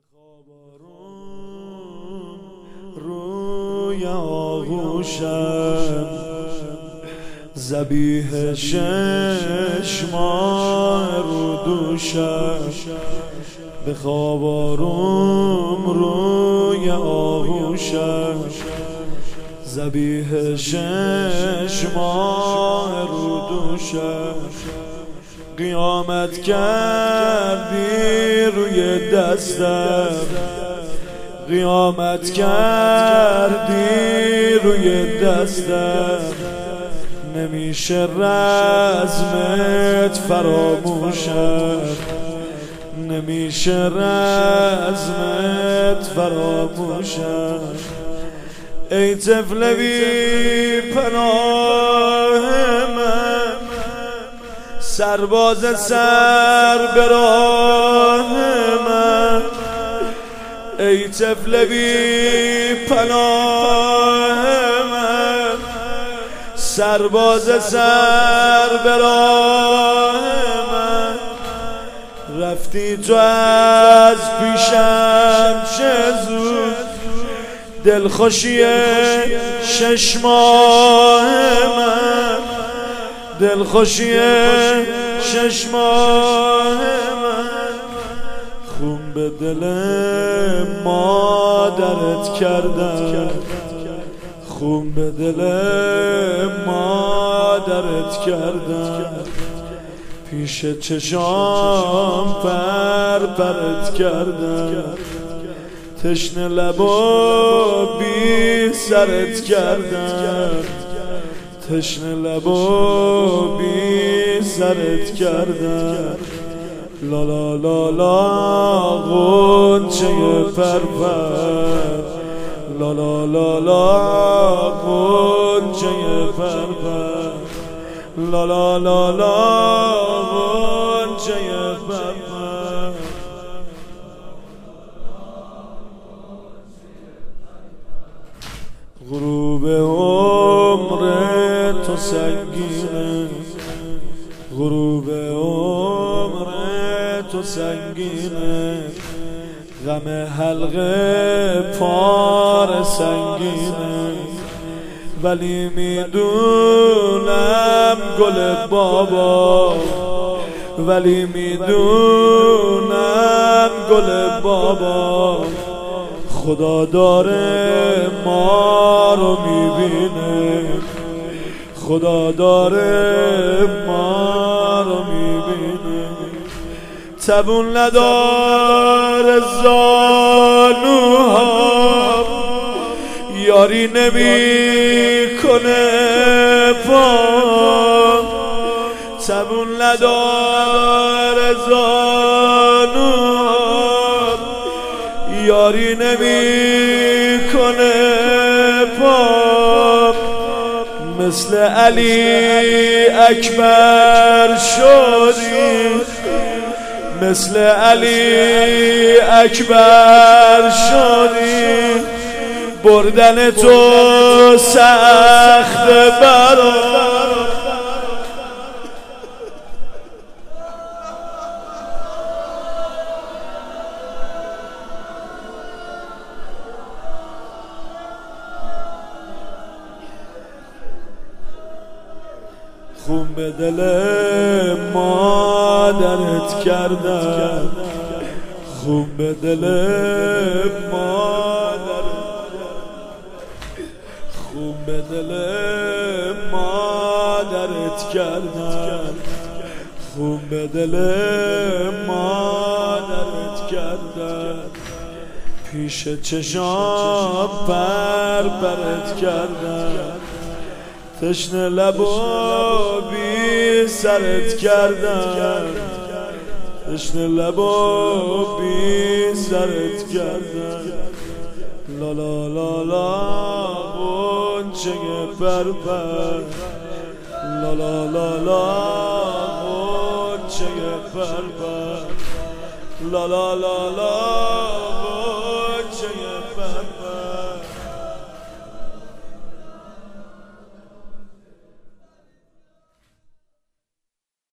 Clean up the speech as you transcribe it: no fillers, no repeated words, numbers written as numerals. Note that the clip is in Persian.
خوابارون روی آغوشم ذبیح 6 ماه رو دوشم به خوابارون روی آغوشم ذبیح 6 ماه رو دوشم قیامت کردی روی دستم قیامت کردی روی دستم نمیشه رزمت فراموشم نمیشه رزمت فراموشم ای طفل بی پناه من سرباز سر به راه من ای طفل بی پناه من سرباز سر به راه من رفتی تو از پیشم چه زود دلخوشی 6 ماه من دلخوشی 6 ماه من خون به دل مادرت کردم خون به دل مادرت کردم پیش چشام پرت کردم تشنه لبا بی سرت کردم تشنه لبا بی سرت کردم لا لا لا لا غنچه پرپر لا لا لا لا غنچه پرپر لا لا لا لا غنچه پرپر غروب عمر تو سنگینه غروب عمر تو سنگینه غم حلقه پار سنگینه ولی میدونم گل بابا ولی میدونم گل بابا خدا داره ما رو میبینه خدا داره ما رو میبینه تبون نداره زانوها یاری نمیکنه پا تبون نداره زانوها یاری نمیکنه پا مثل علی اکبر شدی مثل علی اکبر شدی بردن تو سخت برام خون به دل مادرت کردم خون به دل مادرت خون به دل مادرت کردم خون به دل مادرت کردم پیش چشام پرت کردم تشنه لبا بی سرت کردم تشنه لبا بی سرت کردم لا لا لا لا غنچه پرپر لا لا لا لا غنچه پرپر لا لا لا لا